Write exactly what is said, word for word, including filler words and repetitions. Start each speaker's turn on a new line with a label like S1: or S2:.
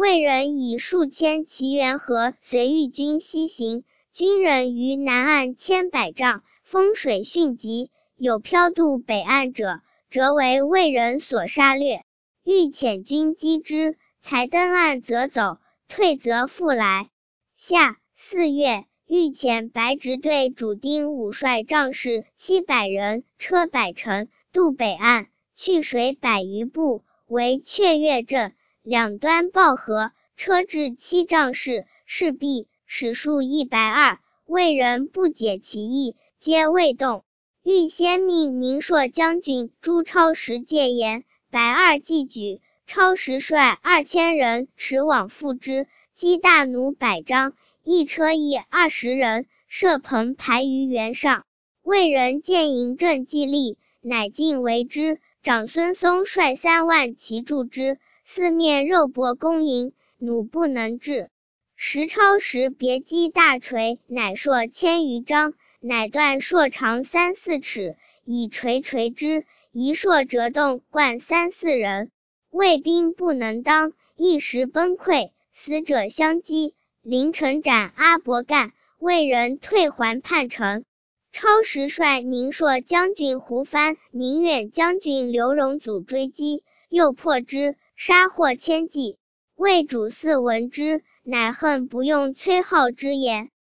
S1: 魏人以数千骑援和随豫军西行，军人于南岸千百丈，风水迅急，有飘渡北岸者，则为魏人所杀掠。豫遣军击之，才登岸则走，退则复来。夏四月，豫遣白直队主丁武率将士七百人，车百乘，渡北岸，去水百余步，为雀跃镇，两端抱河，车至七丈室，势毕，矢数一百二，魏人不解其意，皆未动。豫先命宁朔将军朱超时戒严，百二骑举，超时率二千人驰往赴之，击大弩百张，一车役二十人，设棚排于原上。魏人见营阵既立，乃进围之。长孙嵩率三万骑助之，四面肉搏攻营，弩不能至。时超时别击大锤，乃硕千余张，乃断硕长三四尺，以锤锤之，一硕折动，贯三四人。魏兵不能当，一时崩溃，死者相击，凌晨斩阿伯干，魏人退还叛城。超时率宁朔将军胡藩、宁远将军刘荣祖追击，又破之，杀获千骑。魏主嗣闻之，乃恨不用崔浩之言。